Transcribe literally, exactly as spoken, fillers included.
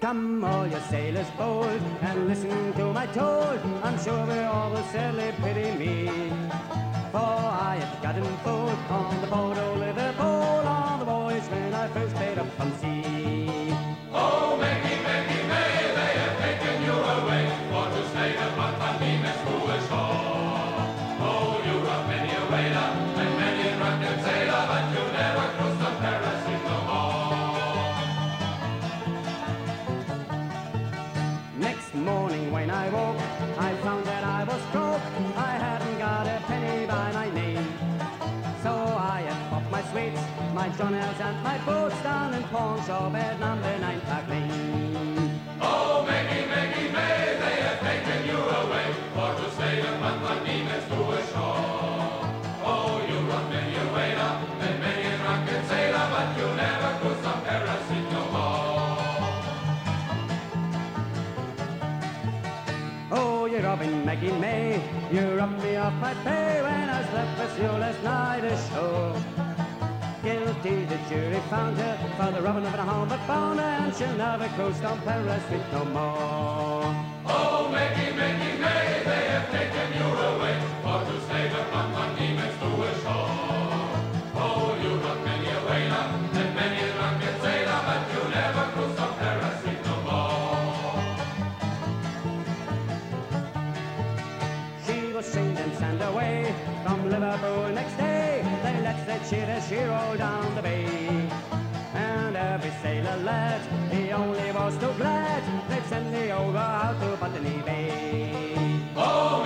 Come all you sailors bold and listen to my toad. I'm sure we all will sadly pity me, for I had gotten food on the port o' Liverpool on the voyage when I first paid up from sea. Oh, Maggie, Maggie, May, they have taken you away for to stay upon Van Diemen's foolish shore. Oh, you robbed many a whaler and many a drunken sailor, but you never crossed on Paris no more. Next morning when I woke, I found that I was broke. I hadn't got a penny by my name, so I had popped my sweets, my Johnels and my boots down in pawn shop at number nine Park Lane. Oh, Maggie, Maggie, May, they have taken you away for to stay upon Van Diemen's foolish shore. Oh, you robbed many a whaler and many a drunken sailor, but you never crossed on Paris no more. Oh, you're robbing Maggie May, you robbed me off my pay when I slept with you last night ashore. Guilty, the jury found her for the robbing of a home, but found her and she'll never coast on Paris Street no more. Oh, Maggie, Maggie, May, they have taken you away for to stay upon Van Diemen's foolish shore. Oh, you robbed many a whaler and many a drunken sailor, but you never crossed on Paris Street no more. She was shamed and sent away from Liverpool next day. They let that shit as she rolled down the bay. And every sailor lad, he only was too glad they'd send me over out to Botany Bay. Oh,